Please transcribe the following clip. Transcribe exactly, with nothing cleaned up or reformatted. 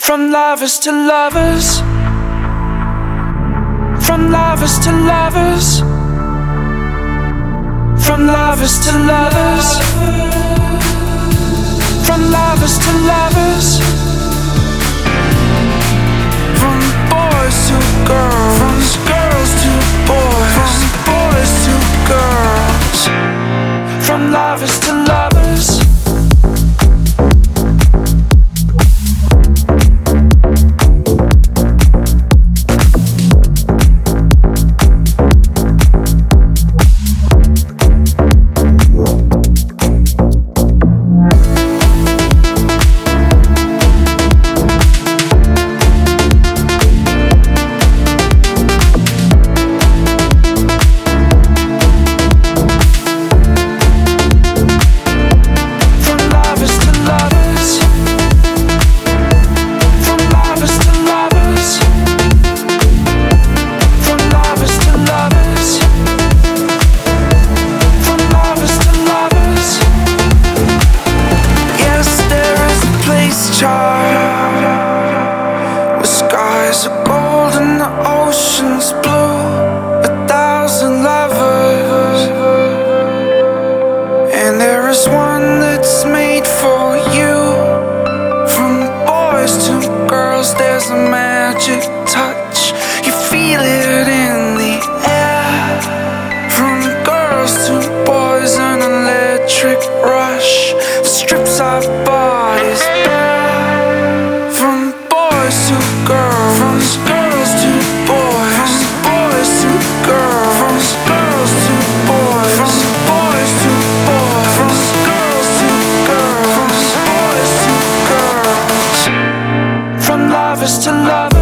From lovers to lovers, from lovers to lovers, from lovers to lovers, from lovers to lovers, from boys to girls, from girls to boys, from boys to girls, from lovers to lovers. The skies are gold and the ocean's blue. A thousand lovers, and there is one that's made for you. From boys to girls, there's a magic touch. You feel it in the air. From girls to boys, an electric rush strips our bodies bare. To girls, from girls to boys, from boys to girls, from girls to boys, from boys to boys, from girls to girls, from boys to girls, from lovers to lovers.